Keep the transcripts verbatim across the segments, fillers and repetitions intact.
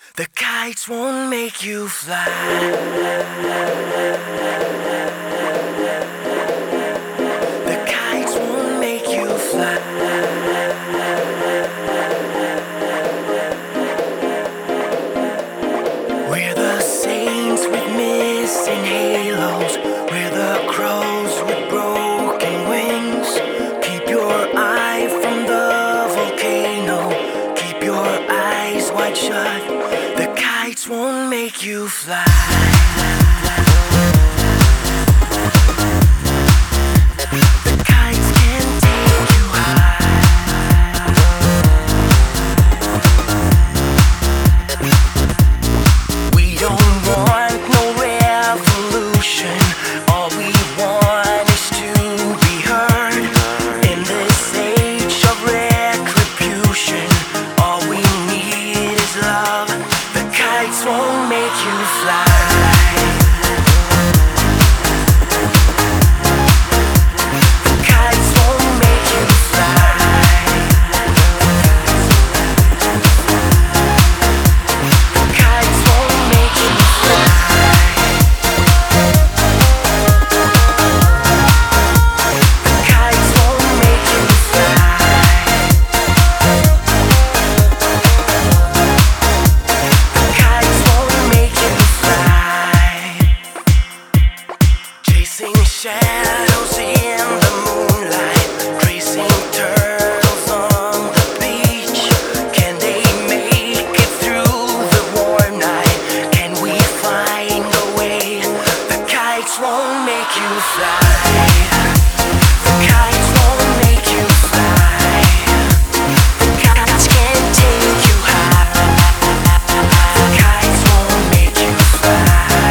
The kites won't make you fly. The kites won't make you fly. We're the saints with missing halos. We're the crows with broken wings. Keep your eye from the volcano. Keep your eyes wide shut. The kites won't make you fly. The kites can take you high. We don't want no revolution. All we want is to be heard. In this age of retribution, all we need is love. The kites won't make you fly. Shadows in the moonlight, tracing turtles on the beach. Can they make it through the warm night? Can we find a way? The kites won't make you fly. The kites won't make you fly. The kites can't take you high. The kites won't make you fly.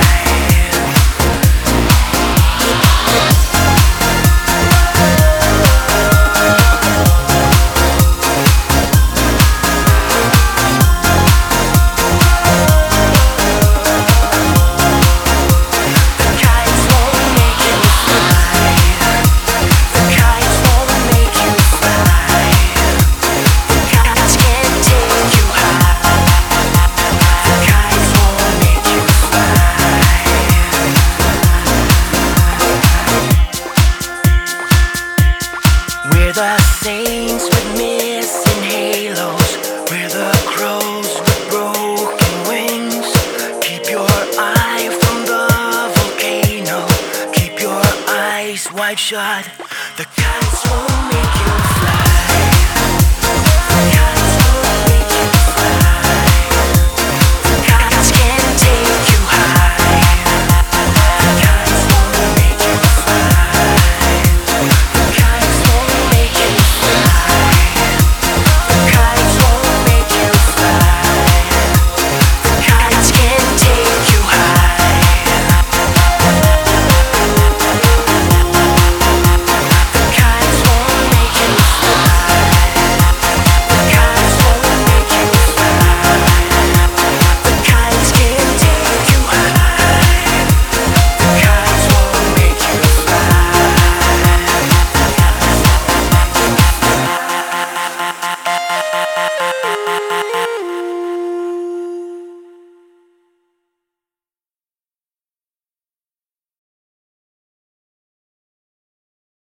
We're the saints with missing halos. We're the crows with broken wings. Keep your eye from the volcano. Keep your eyes wide shut.